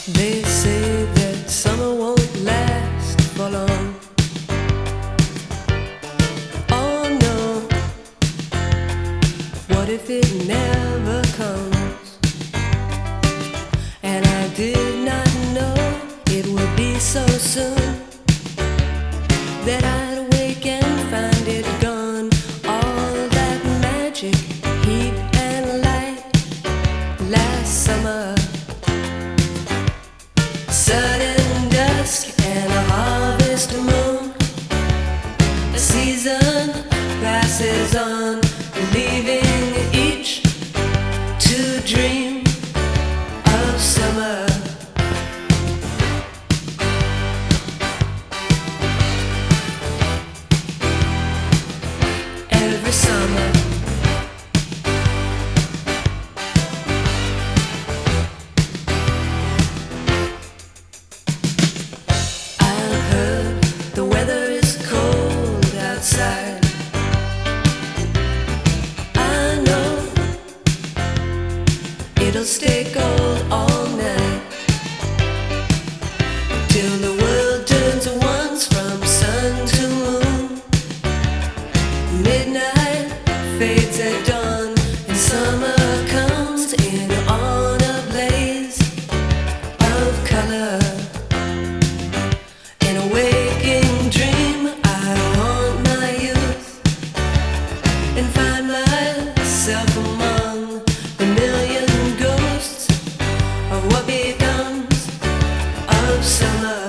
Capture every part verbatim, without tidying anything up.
They say that summer won't last for long. Oh no, what if it never comes? And I did not know it would be so soon that I'd wake and find it gone. All that magic, heat and light last summer. Sudden dusk and a harvest moon. A season passes on, leaving each to dream of summer. Every summer it'll stay cold all night till the world turns once from sun to moon. Midnight fades at dawn and summer comes in on a blaze of color. In a waking dream I haunt my youth and find myself among the million ghosts of what becomes of summer.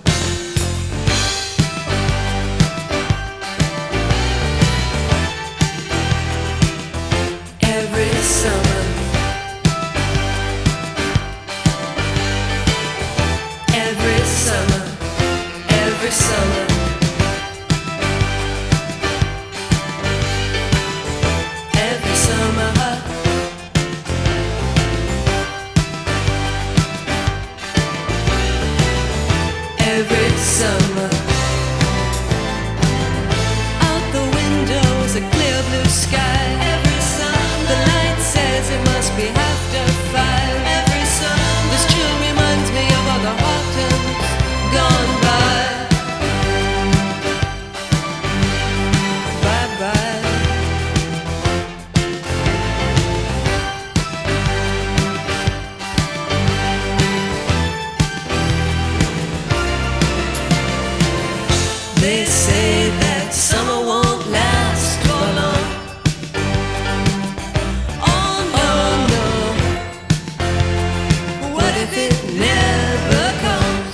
Every summer, every summer, every summer, every summer. Every summer, out the windows a clear blue sky. Every summer, the light says it must be after five. Every summer, this chill reminds me of all the autumns gone by. Bye bye. They say that summer won't last for long. Oh no, no. What if it never comes?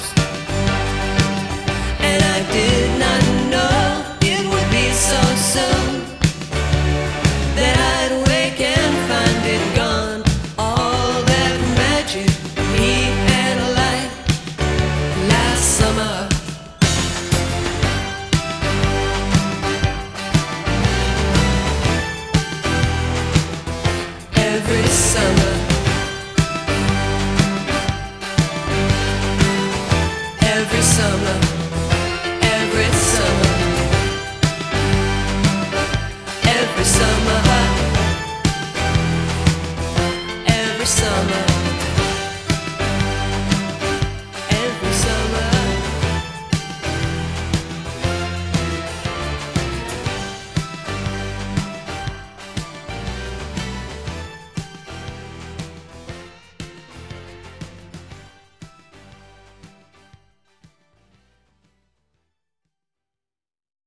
And I did not know it would be so soon that I'd wake and find it gone. All that magic, heat and light last summer. Every summer, every summer, every summer, every summer, every summer.